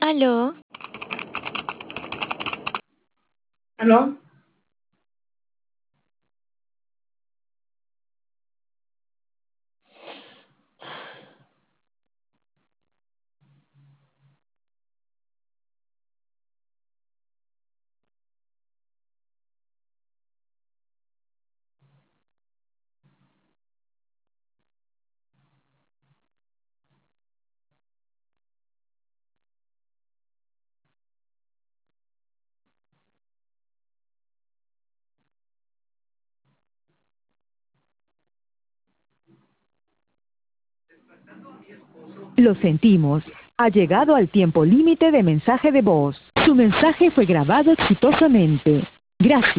Aló, ¿Aló? Lo sentimos. Ha llegado al tiempo límite de mensaje de voz. Su mensaje fue grabado exitosamente. Gracias.